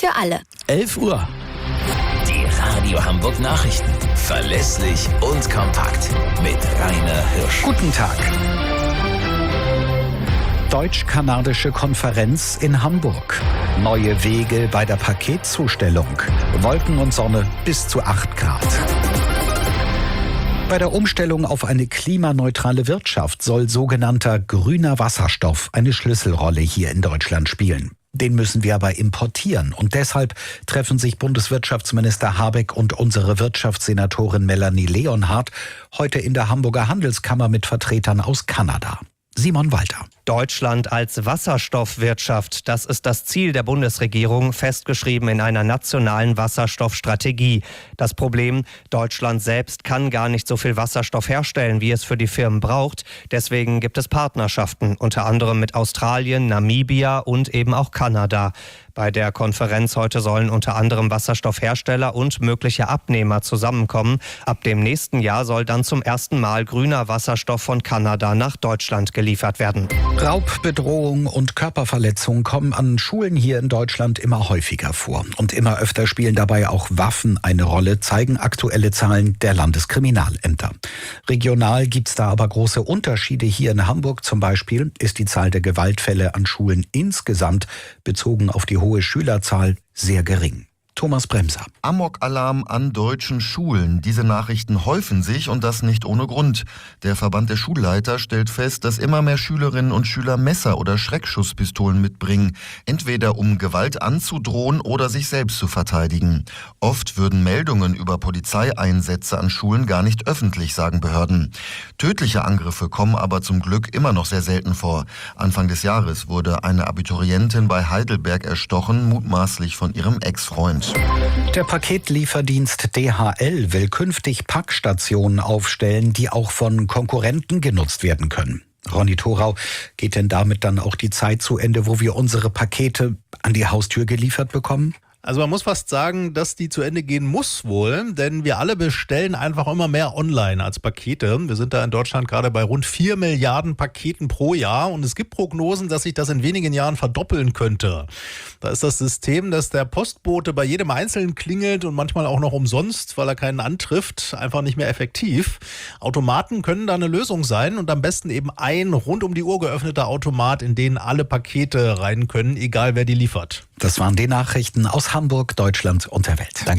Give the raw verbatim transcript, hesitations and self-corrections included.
für alle. elf Uhr. Die Radio Hamburg Nachrichten. Verlässlich und kompakt. Mit Rainer Hirsch. Guten Tag. Deutsch-kanadische Konferenz in Hamburg. Neue Wege bei der Paketzustellung. Wolken und Sonne bis zu acht Grad. Bei der Umstellung auf eine klimaneutrale Wirtschaft soll sogenannter grüner Wasserstoff eine Schlüsselrolle hier in Deutschland spielen. Den müssen wir aber importieren und deshalb treffen sich Bundeswirtschaftsminister Habeck und unsere Wirtschaftssenatorin Melanie Leonhardt heute in der Hamburger Handelskammer mit Vertretern aus Kanada. Simon Walter. Deutschland als Wasserstoffwirtschaft, das ist das Ziel der Bundesregierung, festgeschrieben in einer nationalen Wasserstoffstrategie. Das Problem, Deutschland selbst kann gar nicht so viel Wasserstoff herstellen, wie es für die Firmen braucht. Deswegen gibt es Partnerschaften, unter anderem mit Australien, Namibia und eben auch Kanada. Bei der Konferenz heute sollen unter anderem Wasserstoffhersteller und mögliche Abnehmer zusammenkommen. Ab dem nächsten Jahr soll dann zum ersten Mal grüner Wasserstoff von Kanada nach Deutschland geliefert werden. Raub, Bedrohung und Körperverletzung kommen an Schulen hier in Deutschland immer häufiger vor. Und immer öfter spielen dabei auch Waffen eine Rolle, zeigen aktuelle Zahlen der Landeskriminalämter. Regional gibt es da aber große Unterschiede. Hier in Hamburg zum Beispiel ist die Zahl der Gewaltfälle an Schulen insgesamt bezogen auf die hohe Schülerzahl sehr gering. Thomas Bremser. Amok-Alarm an deutschen Schulen. Diese Nachrichten häufen sich und das nicht ohne Grund. Der Verband der Schulleiter stellt fest, dass immer mehr Schülerinnen und Schüler Messer oder Schreckschusspistolen mitbringen. Entweder um Gewalt anzudrohen oder sich selbst zu verteidigen. Oft würden Meldungen über Polizeieinsätze an Schulen gar nicht öffentlich, sagen Behörden. Tödliche Angriffe kommen aber zum Glück immer noch sehr selten vor. Anfang des Jahres wurde eine Abiturientin bei Heidelberg erstochen, mutmaßlich von ihrem Ex-Freund. Der Paketlieferdienst D H L will künftig Packstationen aufstellen, die auch von Konkurrenten genutzt werden können. Ronny Thorau, geht denn damit dann auch die Zeit zu Ende, wo wir unsere Pakete an die Haustür geliefert bekommen? Also man muss fast sagen, dass die zu Ende gehen muss wohl, denn wir alle bestellen einfach immer mehr online als Pakete. Wir sind da in Deutschland gerade bei rund vier Milliarden Paketen pro Jahr und es gibt Prognosen, dass sich das in wenigen Jahren verdoppeln könnte. Da ist das System, dass der Postbote bei jedem Einzelnen klingelt und manchmal auch noch umsonst, weil er keinen antrifft, einfach nicht mehr effektiv. Automaten können da eine Lösung sein und am besten eben ein rund um die Uhr geöffneter Automat, in den alle Pakete rein können, egal wer die liefert. Das waren die Nachrichten aus Hamburg, Deutschland und der Welt. Danke.